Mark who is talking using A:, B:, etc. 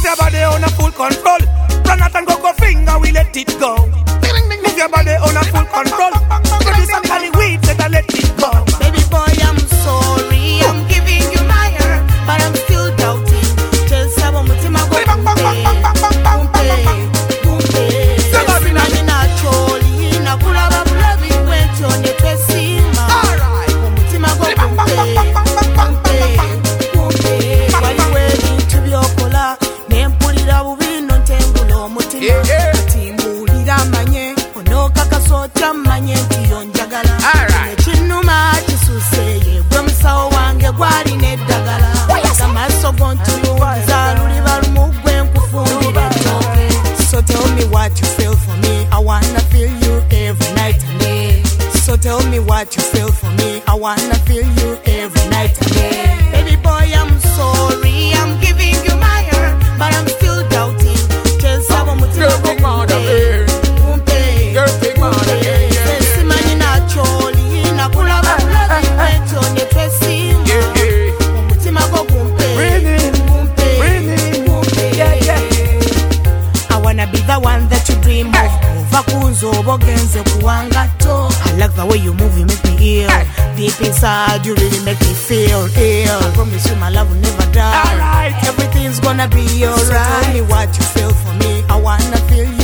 A: your body on a full control. Jonathan go finger, we let it go. Move your body on a full control. Give me some Cali weed, let it go.
B: Baby boy, I'm sorry, I'm giving you my heart, but I'm still doubting. Just have a mutima go So tell me what you feel for me, I wanna feel you every night and day. So tell me what you feel for me, I wanna feel you every night and day. Baby boy, I'm sorry, I'm giving you my heart, but I'm still doubting. Just have a mutima I like the way you move, you make me ill. Deep inside, you really make me feel ill. I promise you my love will never die.
A: Alright,
B: everything's gonna be alright. So tell me what you feel for me, I wanna feel you